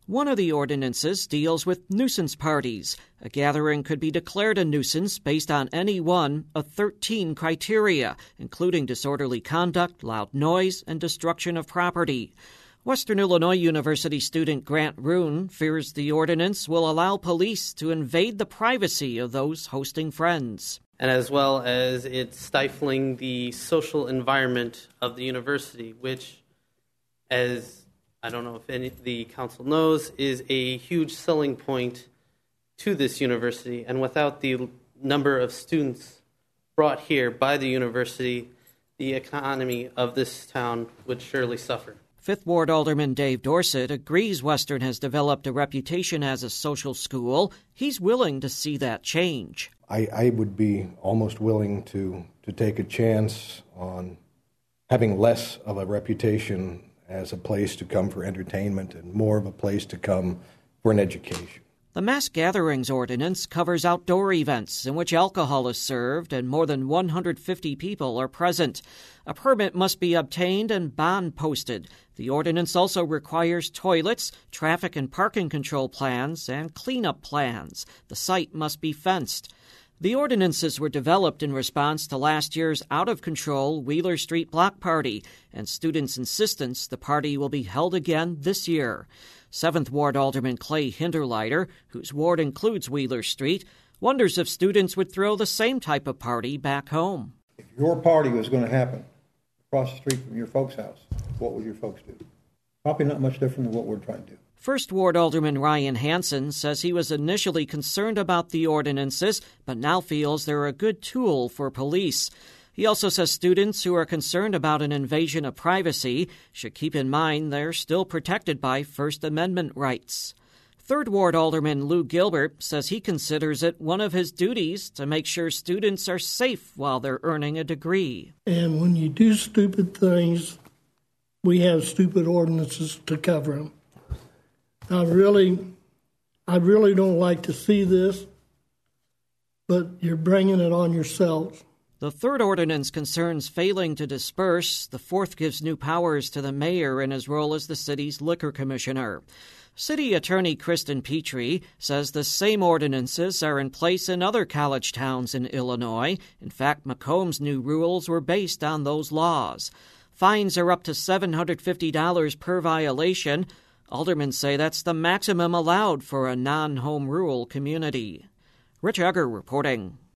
One of the ordinances deals with nuisance parties. A gathering could be declared a nuisance based on any one of 13 criteria, including disorderly conduct, loud noise, and destruction of property. Western Illinois University student Grant Roon fears the ordinance will allow police to invade the privacy of those hosting friends. And as well as it's stifling the social environment of the university, which, as I don't know if any the council knows, is a huge selling point to this university. And without the number of students brought here by the university, the economy of this town would surely suffer. Fifth Ward Alderman Dave Dorsett agrees Western has developed a reputation as a social school. He's willing to see that change. I would be almost willing to take a chance on having less of a reputation as a place to come for entertainment and more of a place to come for an education. The mass gatherings ordinance covers outdoor events in which alcohol is served and more than 150 people are present. A permit must be obtained and bond posted. The ordinance also requires toilets, traffic and parking control plans, and cleanup plans. The site must be fenced. The ordinances were developed in response to last year's out-of-control Wheeler Street Block Party and students' insistence the party will be held again this year. 7th Ward Alderman Clay Hinderleiter, whose ward includes Wheeler Street, wonders if students would throw the same type of party back home. If your party was going to happen across the street from your folks' house, what would your folks do? Probably not much different than what we're trying to do. 1st Ward Alderman Ryan Hansen says he was initially concerned about the ordinances, but now feels they're a good tool for police. He also says students who are concerned about an invasion of privacy should keep in mind they're still protected by First Amendment rights. 3rd Ward Alderman Lou Gilbert says he considers it one of his duties to make sure students are safe while they're earning a degree. And when you do stupid things, we have stupid ordinances to cover them. I really don't like to see this, but you're bringing it on yourselves. The 3rd ordinance concerns failing to disperse. The 4th gives new powers to the mayor in his role as the city's liquor commissioner. City Attorney Kristen Petrie says the same ordinances are in place in other college towns in Illinois. In fact, Macomb's new rules were based on those laws. Fines are up to $750 per violation. Aldermen say that's the maximum allowed for a non-home rule community. Rich Egger reporting.